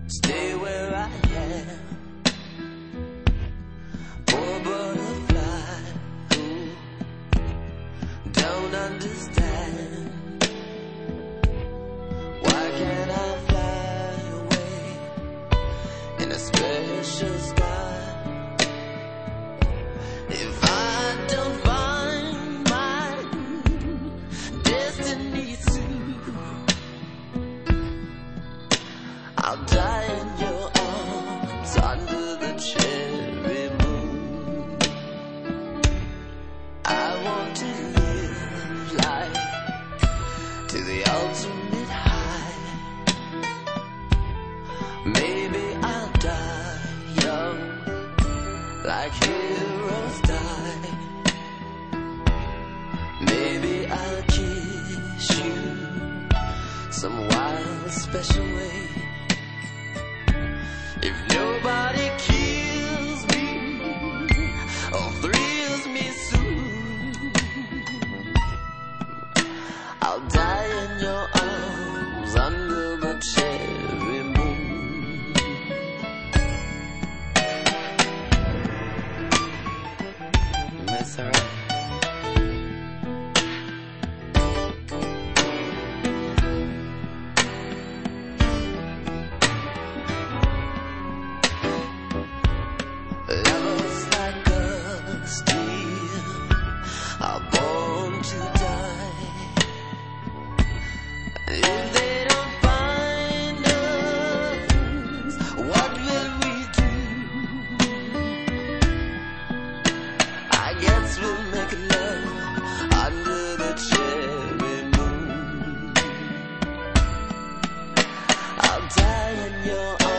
stay where I am. Poor butterfly who don't understand. Why can't I fly away in a special sky? If I don't find my destiny soon, I'll die in your arms under the cherry moon. I want to live life to the ultimate high. Maybe I'll die young like heroes die. Maybe I'll kiss you some wild special way. If nobody kills me or thrills me soon, I'll die in your arms under the cherry moon. That's alright. Lovers like us, dear, are born to die. If they don't find us, what will we do? I guess we'll make love under the cherry moon. I'll die in your arms